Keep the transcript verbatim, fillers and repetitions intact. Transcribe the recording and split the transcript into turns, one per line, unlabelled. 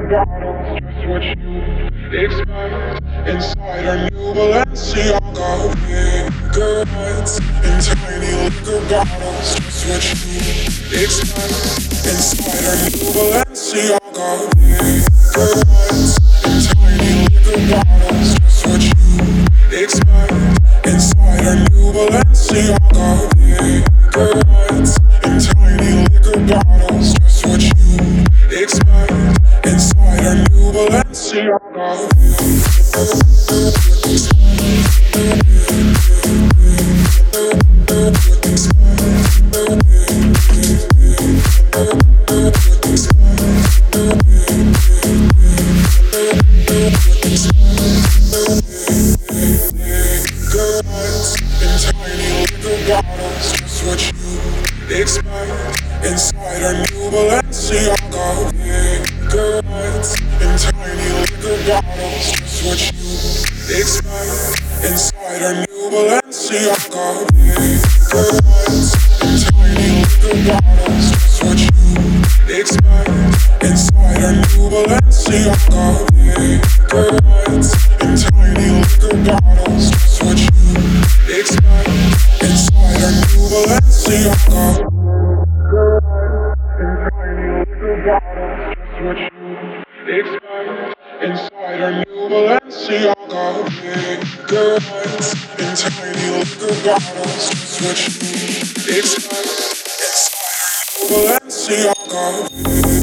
bottles, just what you expect. Inside our new Balenciaga, cigarettes in tiny liquor bottles, just what you expect. Inside our new Balenciaga, cigarettes in tiny liquor bottles, just what you expect. Inside our new Balenciaga, cigarettes in tiny liquor bottles, just what you expect. Inside our new Balenciaga. Bottles, just what you expect. Inside our new Balenciaga, cigarettes in tiny liquor bottles, just what you expect. Inside our new Balenciaga, cigarettes in tiny liquor bottles, just what you expect. Inside our new Balenciaga, cigarettes in tiny liquor bottles, just what you expect. Inside our new Balenciaga, in tiny liquor bottles, just what you expect. Inside our new Balenciaga, cigarettes in tiny liquor bottles, just what you expect. Inside our new Balenciaga.